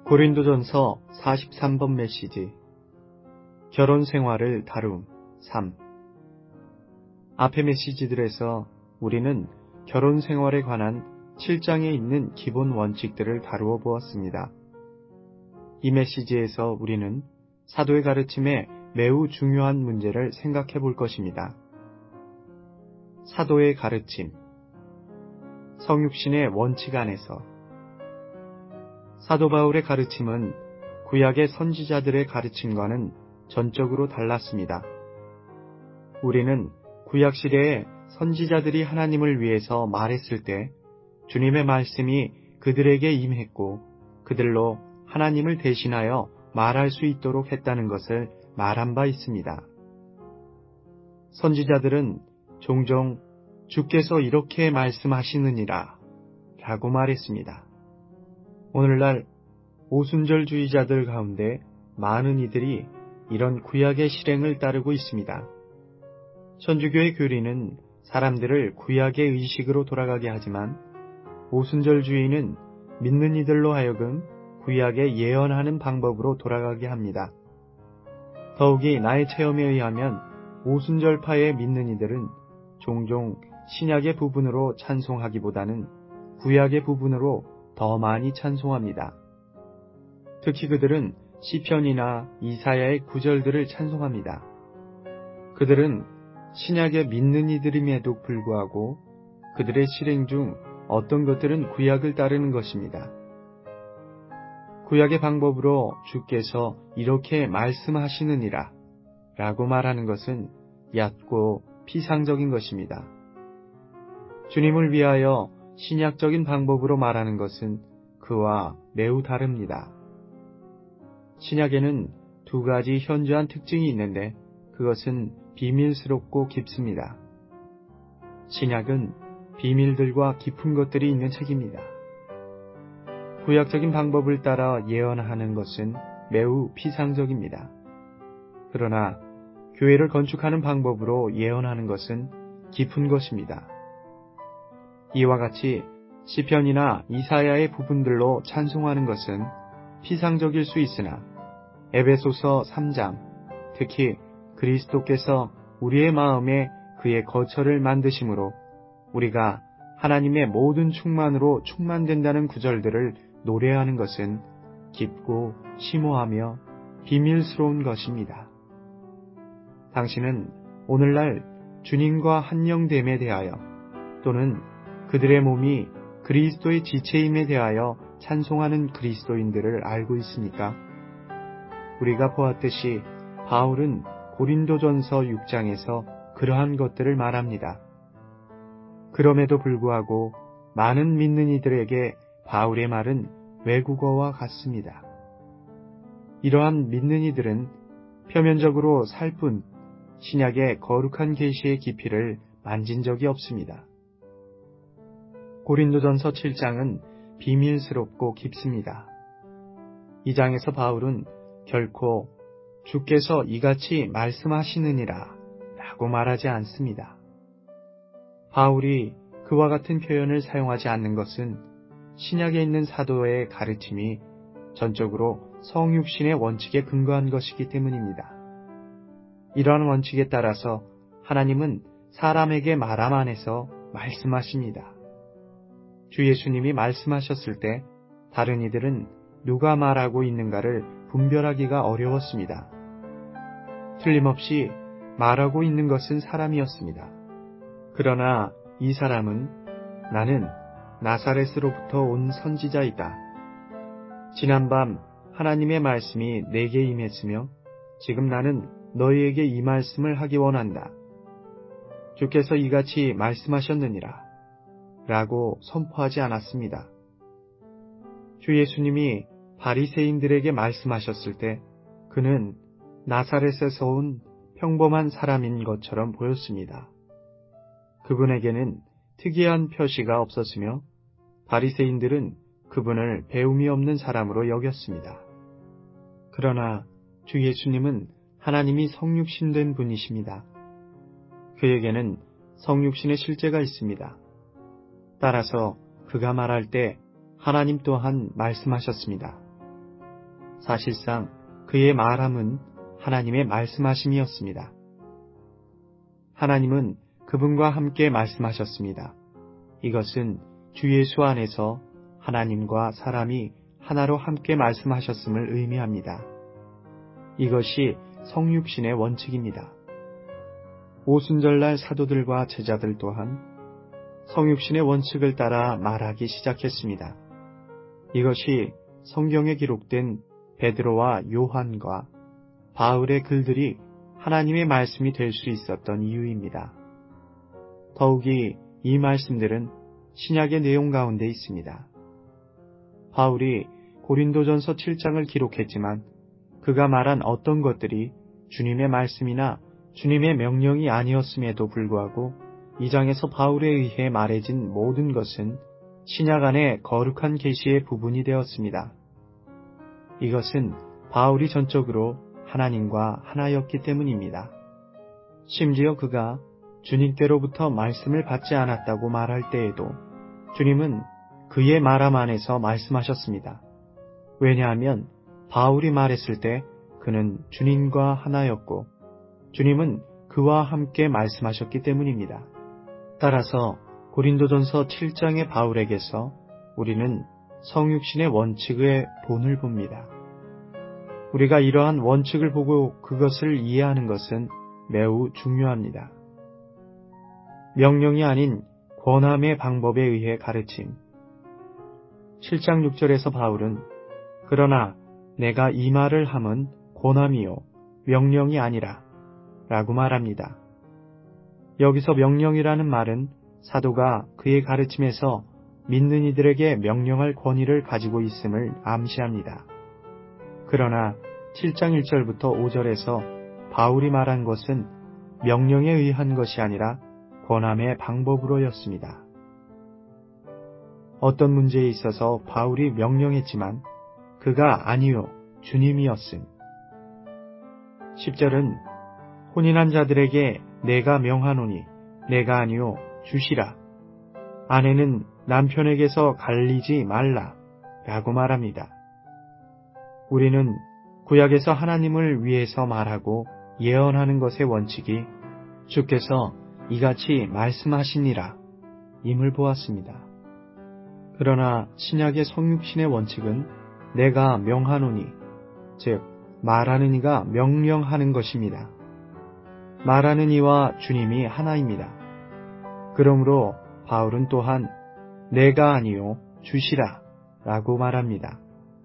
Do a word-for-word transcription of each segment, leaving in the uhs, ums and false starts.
고린도전서 사십삼 번 메시지 결혼 생활을 다룸 삼. 앞의 메시지들에서 우리는 결혼 생활에 관한 칠 장에 있는 기본 원칙들을 다루어 보았습니다. 이 메시지에서 우리는 사도의 가르침에 매우 중요한 문제를 생각해 볼 것입니다. 사도의 가르침, 성육신의 원칙 안에서. 사도 바울의 가르침은 구약의 선지자들의 가르침과는 전적으로 달랐습니다. 우리는 구약 시대에 선지자들이 하나님을 위해서 말했을 때 주님의 말씀이 그들에게 임했고 그들로 하나님을 대신하여 말할 수 있도록 했다는 것을 말한 바 있습니다. 선지자들은 종종 주께서 이렇게 말씀하시느니라 라고 말했습니다. 오늘날 오순절주의자들 가운데 많은 이들이 이런 구약의 실행을 따르고 있습니다. 천주교의 교리는 사람들을 구약의 의식으로 돌아가게 하지만 오순절주의는 믿는 이들로 하여금 구약에 예언하는 방법으로 돌아가게 합니다. 더욱이 나의 체험에 의하면 오순절파의 믿는 이들은 종종 신약의 부분으로 찬송하기보다는 구약의 부분으로 더 많이 찬송합니다. 특히 그들은 시편이나 이사야의 구절들을 찬송합니다. 그들은 신약의 믿는 이들임에도 불구하고 그들의 실행 중 어떤 것들은 구약을 따르는 것입니다. 구약의 방법으로 주께서 이렇게 말씀하시느니라 라고 말하는 것은 얕고 피상적인 것입니다. 주님을 위하여 신약적인 방법으로 말하는 것은 그와 매우 다릅니다. 신약에는 두 가지 현저한 특징이 있는데 그것은 비밀스럽고 깊습니다. 신약은 비밀들과 깊은 것들이 있는 책입니다. 구약적인 방법을 따라 예언하는 것은 매우 피상적입니다. 그러나 교회를 건축하는 방법으로 예언하는 것은 깊은 것입니다. 이와 같이 시편이나 이사야의 부분들로 찬송하는 것은 피상적일 수 있으나 에베소서 삼 장, 특히 그리스도께서 우리의 마음에 그의 거처를 만드심으로 우리가 하나님의 모든 충만으로 충만된다는 구절들을 노래하는 것은 깊고 심오하며 비밀스러운 것입니다. 당신은 오늘날 주님과 한영됨에 대하여 또는 그들의 몸이 그리스도의 지체임에 대하여 찬송하는 그리스도인들을 알고 있습니까? 우리가 보았듯이 바울은 고린도전서 육 장에서 그러한 것들을 말합니다. 그럼에도 불구하고 많은 믿는 이들에게 바울의 말은 외국어와 같습니다. 이러한 믿는 이들은 표면적으로 살 뿐 신약의 거룩한 계시의 깊이를 만진 적이 없습니다. 고린도전서 칠 장은 비밀스럽고 깊습니다. 이 장에서 바울은 결코 주께서 이같이 말씀하시느니라 라고 말하지 않습니다. 바울이 그와 같은 표현을 사용하지 않는 것은 신약에 있는 사도의 가르침이 전적으로 성육신의 원칙에 근거한 것이기 때문입니다. 이러한 원칙에 따라서 하나님은 사람에게 말함 안에서 말씀하십니다. 주 예수님이 말씀하셨을 때 다른 이들은 누가 말하고 있는가를 분별하기가 어려웠습니다. 틀림없이 말하고 있는 것은 사람이었습니다. 그러나 이 사람은 나는 나사렛으로부터 온 선지자이다. 지난밤 하나님의 말씀이 내게 임했으며 지금 나는 너희에게 이 말씀을 하기 원한다. 주께서 이같이 말씀하셨느니라 라고 선포하지 않았습니다. 주 예수님이 바리새인들에게 말씀하셨을 때 그는 나사렛에서 온 평범한 사람인 것처럼 보였습니다. 그분에게는 특이한 표시가 없었으며 바리새인들은 그분을 배움이 없는 사람으로 여겼습니다. 그러나 주 예수님은 하나님이 성육신된 분이십니다. 그에게는 성육신의 실제가 있습니다. 따라서 그가 말할 때 하나님 또한 말씀하셨습니다. 사실상 그의 말함은 하나님의 말씀하심이었습니다. 하나님은 그분과 함께 말씀하셨습니다. 이것은 주 예수 안에서 하나님과 사람이 하나로 함께 말씀하셨음을 의미합니다. 이것이 성육신의 원칙입니다. 오순절날 사도들과 제자들 또한 성육신의 원칙을 따라 말하기 시작했습니다. 이것이 성경에 기록된 베드로와 요한과 바울의 글들이 하나님의 말씀이 될 수 있었던 이유입니다. 더욱이 이 말씀들은 신약의 내용 가운데 있습니다. 바울이 고린도전서 칠 장을 기록했지만 그가 말한 어떤 것들이 주님의 말씀이나 주님의 명령이 아니었음에도 불구하고 이 장에서 바울에 의해 말해진 모든 것은 신약 안의 거룩한 계시의 부분이 되었습니다. 이것은 바울이 전적으로 하나님과 하나였기 때문입니다. 심지어 그가 주님께로부터 말씀을 받지 않았다고 말할 때에도 주님은 그의 말함 안에서 말씀하셨습니다. 왜냐하면 바울이 말했을 때 그는 주님과 하나였고 주님은 그와 함께 말씀하셨기 때문입니다. 따라서 고린도전서 칠 장의 바울에게서 우리는 성육신의 원칙의 본을 봅니다. 우리가 이러한 원칙을 보고 그것을 이해하는 것은 매우 중요합니다. 명령이 아닌 권함의 방법에 의해 가르침. 칠 장 육 절에서 바울은 그러나 내가 이 말을 함은 권함이요 명령이 아니라 라고 말합니다. 여기서 명령이라는 말은 사도가 그의 가르침에서 믿는 이들에게 명령할 권위를 가지고 있음을 암시합니다. 그러나 칠 장 일 절부터 오 절에서 바울이 말한 것은 명령에 의한 것이 아니라 권함의 방법으로였습니다. 어떤 문제에 있어서 바울이 명령했지만 그가 아니요 주님이었음. 십 절은 혼인한 자들에게 내가 명하노니 내가 아니요 주시라. 아내는 남편에게서 갈리지 말라 라고 말합니다. 우리는 구약에서 하나님을 위해서 말하고 예언하는 것의 원칙이 주께서 이같이 말씀하시니라 임을 보았습니다. 그러나 신약의 성육신의 원칙은 내가 명하노니 즉 말하는 이가 명령하는 것입니다. 말하는 이와 주님이 하나입니다. 그러므로 바울은 또한 내가 아니요 주시라 라고 말합니다.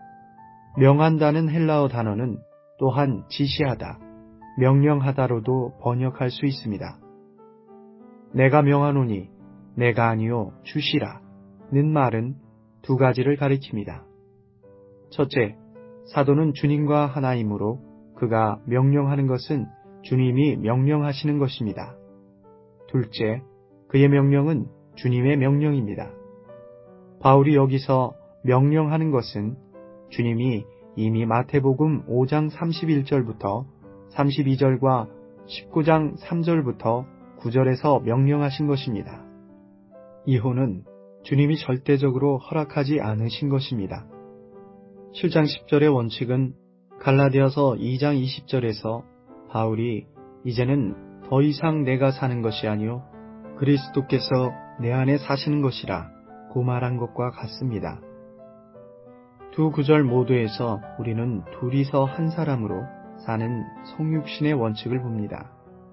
명한다는 헬라어 단어는 또한 지시하다, 명령하다로도 번역할 수 있습니다. 내가 명하노니 내가 아니요 주시라 는 말은 두 가지를 가리킵니다. 첫째, 사도는 주님과 하나이므로 그가 명령하는 것은 주님이 명령하시는 것입니다. 둘째, 그의 명령은 주님의 명령입니다. 바울이 여기서 명령하는 것은 주님이 이미 마태복음 오 장 삼십일 절부터 삼십이 절과 십구 장 삼 절부터 구 절에서 명령하신 것입니다. 이혼은 주님이 절대적으로 허락하지 않으신 것입니다. 칠 장 십 절의 원칙은 갈라디아서 이 장 이십 절에서 바울이 이제는 더 이상 내가 사는 것이 아니요 그리스도께서 내 안에 사시는 것이라 고 말한 것과 같습니다. 두 구절 모두에서 우리는 둘이서 한 사람으로 사는 성육신의 원칙을 봅니다.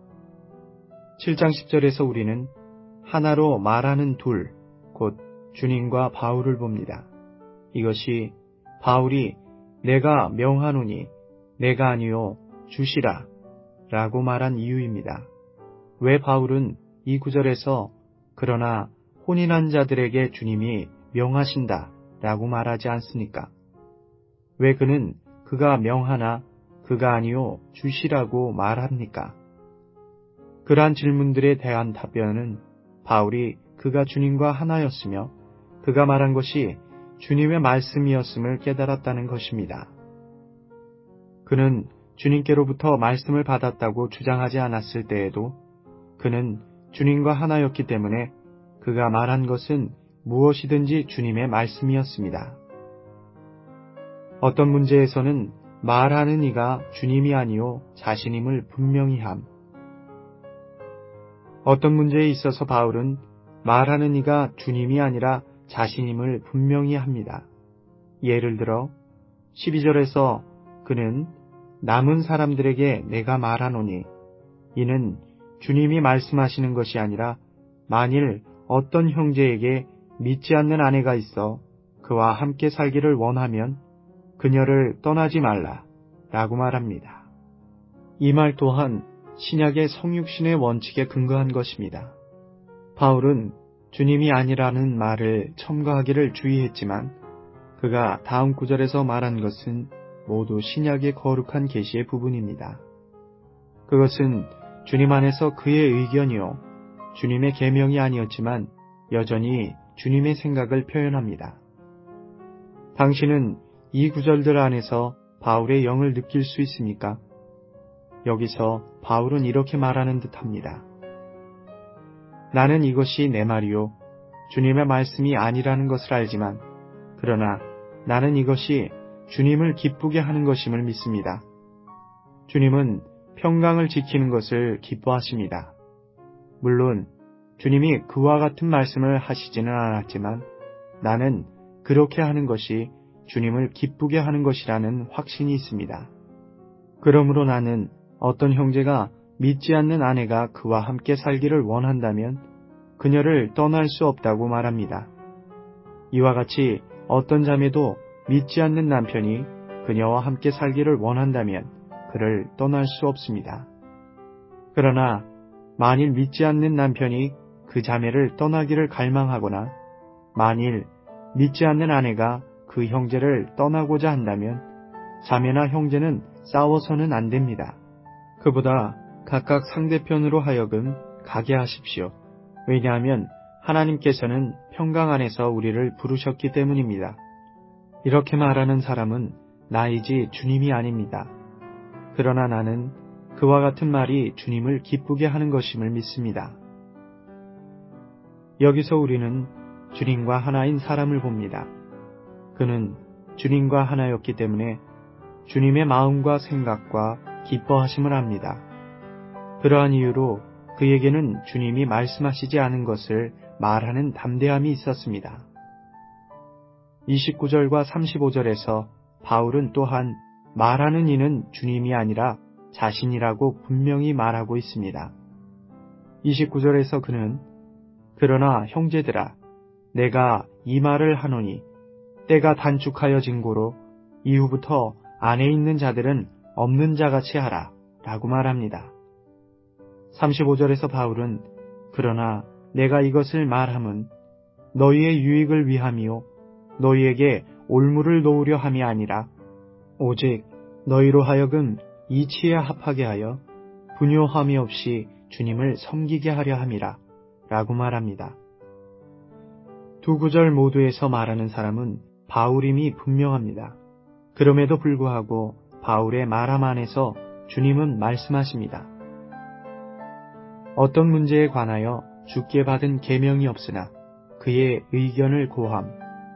칠 장 십 절에서 우리는 하나로 말하는 둘, 곧 주님과 바울을 봅니다. 이것이 바울이 내가 명하노니 내가 아니요 주시라 라고 말한 이유입니다. 왜 바울은 이 구절에서 그러나 혼인한 자들에게 주님이 명하신다 라고 말하지 않습니까? 왜 그는 그가 명하나 그가 아니요 주시라고 말합니까? 그러한 질문들에 대한 답변은 바울이 그가 주님과 하나였으며 그가 말한 것이 주님의 말씀이었음을 깨달았다는 것입니다. 그는 주님께로부터 말씀을 받았다고 주장하지 않았을 때에도 그는 주님과 하나였기 때문에 그가 말한 것은 무엇이든지 주님의 말씀이었습니다. 어떤 문제에서는 말하는 이가 주님이 아니요 자신임을 분명히 함. 어떤 문제에 있어서 바울은 말하는 이가 주님이 아니라 자신임을 분명히 합니다. 예를 들어 십이 절에서 그는 남은 사람들에게 내가 말하노니 이는 주님이 말씀하시는 것이 아니라 만일 어떤 형제에게 믿지 않는 아내가 있어 그와 함께 살기를 원하면 그녀를 떠나지 말라 라고 말합니다. 이 말 또한 신약의 성육신의 원칙에 근거한 것입니다. 바울은 주님이 아니라는 말을 첨가하기를 주의했지만 그가 다음 구절에서 말한 것은 모두 신약의 거룩한 계시의 부분입니다. 그것은 주님 안에서 그의 의견이요 주님의 계명이 아니었지만 여전히 주님의 생각을 표현합니다. 당신은 이 구절들 안에서 바울의 영을 느낄 수 있습니까? 여기서 바울은 이렇게 말하는 듯합니다. 나는 이것이 내 말이요 주님의 말씀이 아니라는 것을 알지만 그러나 나는 이것이 주님을 기쁘게 하는 것임을 믿습니다. 주님은 평강을 지키는 것을 기뻐하십니다. 물론 주님이 그와 같은 말씀을 하시지는 않았지만 나는 그렇게 하는 것이 주님을 기쁘게 하는 것이라는 확신이 있습니다. 그러므로 나는 어떤 형제가 믿지 않는 아내가 그와 함께 살기를 원한다면 그녀를 떠날 수 없다고 말합니다. 이와 같이 어떤 자매도 믿지 않는 남편이 그녀와 함께 살기를 원한다면 그를 떠날 수 없습니다. 그러나 만일 믿지 않는 남편이 그 자매를 떠나기를 갈망하거나 만일 믿지 않는 아내가 그 형제를 떠나고자 한다면 자매나 형제는 싸워서는 안 됩니다. 그보다 각각 상대편으로 하여금 가게 하십시오. 왜냐하면 하나님께서는 평강 안에서 우리를 부르셨기 때문입니다. 이렇게 말하는 사람은 나이지 주님이 아닙니다. 그러나 나는 그와 같은 말이 주님을 기쁘게 하는 것임을 믿습니다. 여기서 우리는 주님과 하나인 사람을 봅니다. 그는 주님과 하나였기 때문에 주님의 마음과 생각과 기뻐하심을 합니다. 그러한 이유로 그에게는 주님이 말씀하시지 않은 것을 말하는 담대함이 있었습니다. 이십구 절과 삼십오 절에서 바울은 또한 말하는 이는 주님이 아니라 자신이라고 분명히 말하고 있습니다. 이십구 절에서 그는 그러나 형제들아 내가 이 말을 하노니 때가 단축하여진 고로 이후부터 안에 있는 자들은 없는 자같이 하라 라고 말합니다. 삼십오 절에서 바울은 그러나 내가 이것을 말함은 너희의 유익을 위함이요 너희에게 올무를 놓으려 함이 아니라 오직 너희로 하여금 이치에 합하게 하여 분요함이 없이 주님을 섬기게 하려 함이라 라고 말합니다. 두 구절 모두에서 말하는 사람은 바울임이 분명합니다. 그럼에도 불구하고 바울의 말함 안에서 주님은 말씀하십니다. 어떤 문제에 관하여 주께 받은 계명이 없으나 그의 의견을 고함.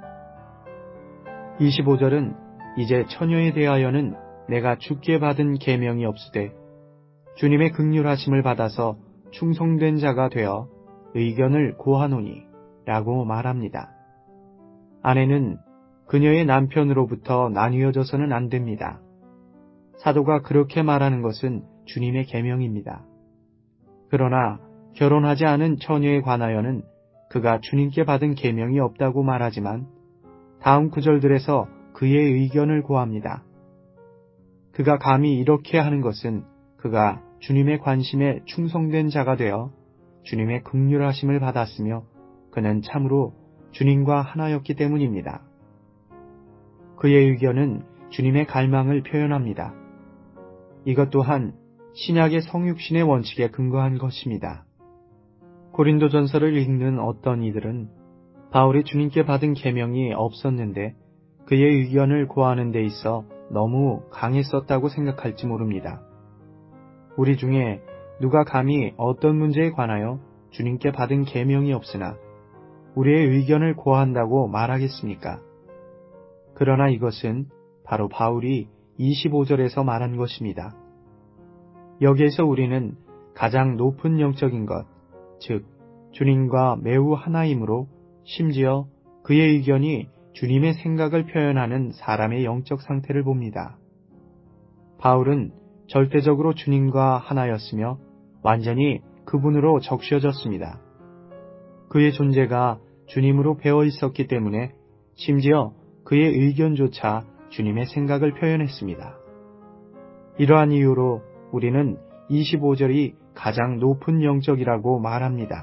이십오 절은 이제 처녀에 대하여는 내가 주께 받은 계명이 없으되 주님의 긍휼하심을 받아서 충성된 자가 되어 의견을 고하노니 라고 말합니다. 아내는 그녀의 남편으로부터 나뉘어져서는 안 됩니다. 사도가 그렇게 말하는 것은 주님의 계명입니다. 그러나 결혼하지 않은 처녀에 관하여는 그가 주님께 받은 계명이 없다고 말하지만 다음 구절들에서 그의 의견을 고합니다. 그가 감히 이렇게 하는 것은 그가 주님의 관심에 충성된 자가 되어 주님의 긍휼하심을 받았으며 그는 참으로 주님과 하나였기 때문입니다. 그의 의견은 주님의 갈망을 표현합니다. 이것 또한 신약의 성육신의 원칙에 근거한 것입니다. 고린도전서를 읽는 어떤 이들은 바울이 주님께 받은 계명이 없었는데 그의 의견을 고하는 데 있어 너무 강했었다고 생각할지 모릅니다. 우리 중에 누가 감히 어떤 문제에 관하여 주님께 받은 계명이 없으나 우리의 의견을 고한다고 말하겠습니까? 그러나 이것은 바로 바울이 이십오 절에서 말한 것입니다. 여기에서 우리는 가장 높은 영적인 것, 즉 주님과 매우 하나이므로 심지어 그의 의견이 주님의 생각을 표현하는 사람의 영적 상태를 봅니다. 바울은 절대적으로 주님과 하나였으며 완전히 그분으로 적셔졌습니다. 그의 존재가 주님으로 배어 있었기 때문에 심지어 그의 의견조차 주님의 생각을 표현했습니다. 이러한 이유로 우리는 이십오 절이 가장 높은 영적이라고 말합니다.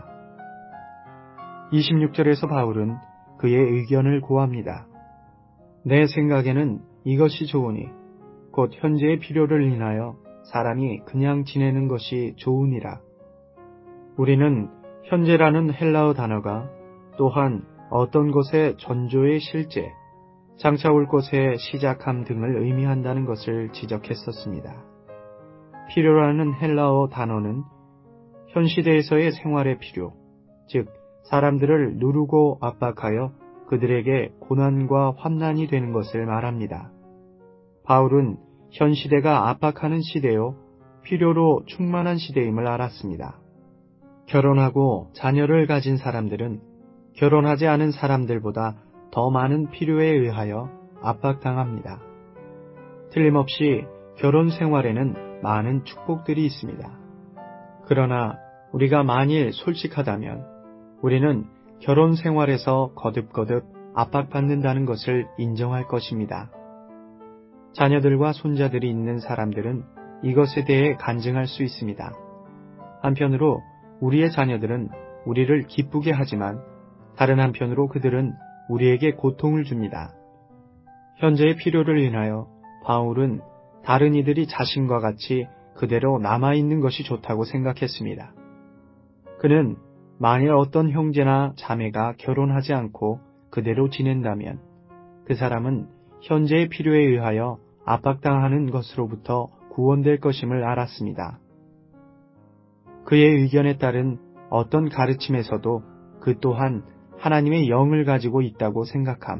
이십육 절에서 바울은 그의 의견을 고합니다. 내 생각에는 이것이 좋으니 곧 현재의 필요를 인하여 사람이 그냥 지내는 것이 좋으니라. 우리는 현재라는 헬라어 단어가 또한 어떤 것의 전조의 실제, 장차 올 것의 시작함 등을 의미한다는 것을 지적했었습니다. 필요라는 헬라어 단어는 현 시대에서의 생활의 필요, 즉 사람들을 누르고 압박하여 그들에게 고난과 환난이 되는 것을 말합니다. 바울은 현 시대가 압박하는 시대요, 필요로 충만한 시대임을 알았습니다. 결혼하고 자녀를 가진 사람들은 결혼하지 않은 사람들보다 더 많은 필요에 의하여 압박당합니다. 틀림없이 결혼 생활에는 많은 축복들이 있습니다. 그러나 우리가 만일 솔직하다면 우리는 결혼 생활에서 거듭거듭 압박받는다는 것을 인정할 것입니다. 자녀들과 손자들이 있는 사람들은 이것에 대해 간증할 수 있습니다. 한편으로 우리의 자녀들은 우리를 기쁘게 하지만 다른 한편으로 그들은 우리에게 고통을 줍니다. 현재의 필요를 인하여 바울은 다른 이들이 자신과 같이 그대로 남아있는 것이 좋다고 생각했습니다. 그는 만일 어떤 형제나 자매가 결혼하지 않고 그대로 지낸다면 그 사람은 현재의 필요에 의하여 압박당하는 것으로부터 구원될 것임을 알았습니다. 그의 의견에 따른 어떤 가르침에서도 그 또한 하나님의 영을 가지고 있다고 생각함.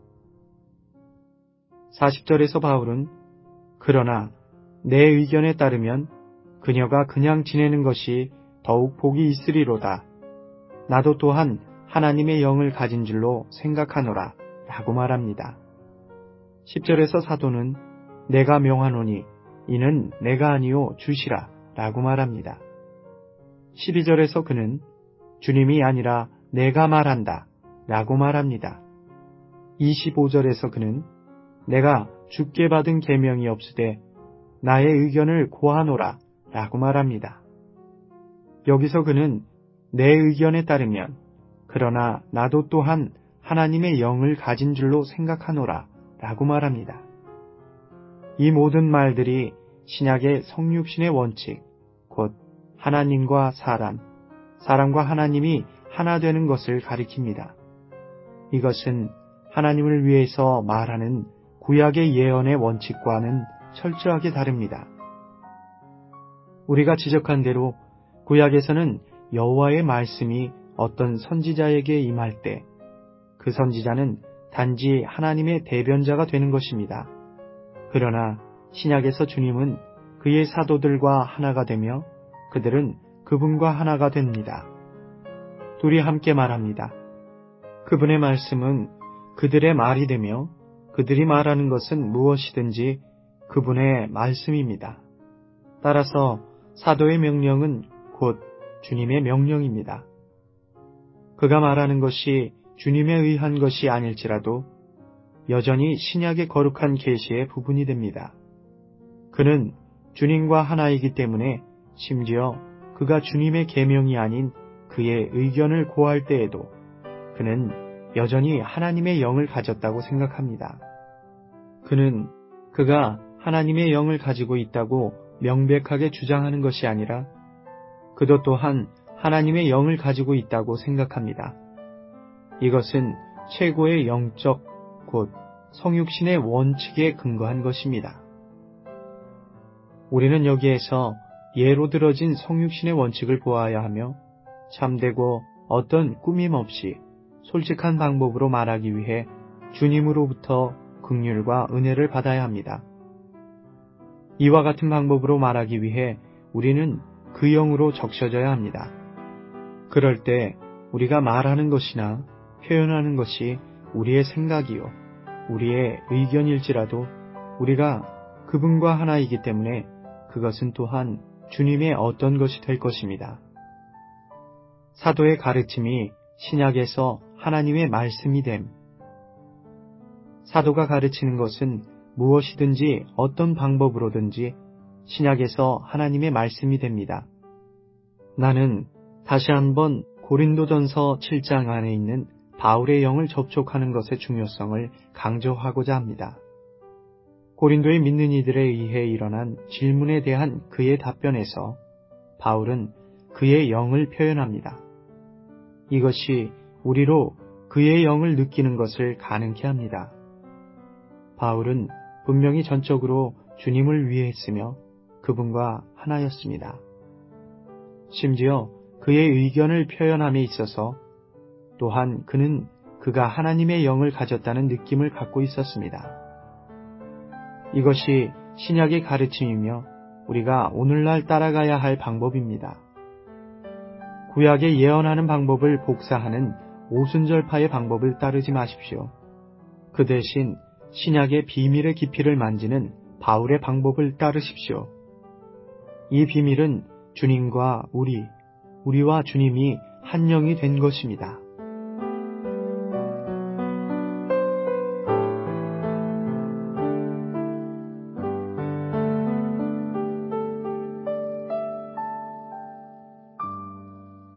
사십 절에서 바울은 그러나 내 의견에 따르면 그녀가 그냥 지내는 것이 더욱 복이 있으리로다. 나도 또한 하나님의 영을 가진 줄로 생각하노라 라고 말합니다. 십 절에서 사도는 내가 명하노니 이는 내가 아니요 주시라 라고 말합니다. 십이 절에서 그는 주님이 아니라 내가 말한다 라고 말합니다. 이십오 절에서 그는 내가 주께 받은 계명이 없으되 나의 의견을 고하노라 라고 말합니다. 여기서 그는 내 의견에 따르면 그러나 나도 또한 하나님의 영을 가진 줄로 생각하노라 라고 말합니다. 이 모든 말들이 신약의 성육신의 원칙, 곧 하나님과 사람, 사람과 하나님이 하나 되는 것을 가리킵니다. 이것은 하나님을 위해서 말하는 구약의 예언의 원칙과는 철저하게 다릅니다. 우리가 지적한 대로 구약에서는 여호와의 말씀이 어떤 선지자에게 임할 때 그 선지자는 단지 하나님의 대변자가 되는 것입니다. 그러나 신약에서 주님은 그의 사도들과 하나가 되며 그들은 그분과 하나가 됩니다. 둘이 함께 말합니다. 그분의 말씀은 그들의 말이 되며 그들이 말하는 것은 무엇이든지 그분의 말씀입니다. 따라서 사도의 명령은 곧 주님의 명령입니다. 그가 말하는 것이 주님에 의한 것이 아닐지라도 여전히 신약의 거룩한 계시의 부분이 됩니다. 그는 주님과 하나이기 때문에 심지어 그가 주님의 계명이 아닌 그의 의견을 고할 때에도 그는 여전히 하나님의 영을 가졌다고 생각합니다. 그는 그가 하나님의 영을 가지고 있다고 명백하게 주장하는 것이 아니라 그도 또한 하나님의 영을 가지고 있다고 생각합니다. 이것은 최고의 영적, 곧 성육신의 원칙에 근거한 것입니다. 우리는 여기에서 예로 들어진 성육신의 원칙을 보아야 하며 참되고 어떤 꾸밈 없이 솔직한 방법으로 말하기 위해 주님으로부터 긍휼과 은혜를 받아야 합니다. 이와 같은 방법으로 말하기 위해 우리는 그 영으로 적셔져야 합니다. 그럴 때 우리가 말하는 것이나 표현하는 것이 우리의 생각이요, 우리의 의견일지라도 우리가 그분과 하나이기 때문에 그것은 또한 주님의 어떤 것이 될 것입니다. 사도의 가르침이 신약에서 하나님의 말씀이 됨. 사도가 가르치는 것은 무엇이든지 어떤 방법으로든지 신약에서 하나님의 말씀이 됩니다. 나는 다시 한번 고린도전서 칠 장 안에 있는 바울의 영을 접촉하는 것의 중요성을 강조하고자 합니다. 고린도의 믿는 이들에 의해 일어난 질문에 대한 그의 답변에서 바울은 그의 영을 표현합니다. 이것이 우리로 그의 영을 느끼는 것을 가능케 합니다. 바울은 분명히 전적으로 주님을 위해 했으며 그분과 하나였습니다. 심지어 그의 의견을 표현함에 있어서 또한 그는 그가 하나님의 영을 가졌다는 느낌을 갖고 있었습니다. 이것이 신약의 가르침이며 우리가 오늘날 따라가야 할 방법입니다. 구약의 예언하는 방법을 복사하는 오순절파의 방법을 따르지 마십시오. 그 대신 신약의 비밀의 깊이를 만지는 바울의 방법을 따르십시오. 이 비밀은 주님과 우리, 우리와 주님이 한 영이 된 것입니다.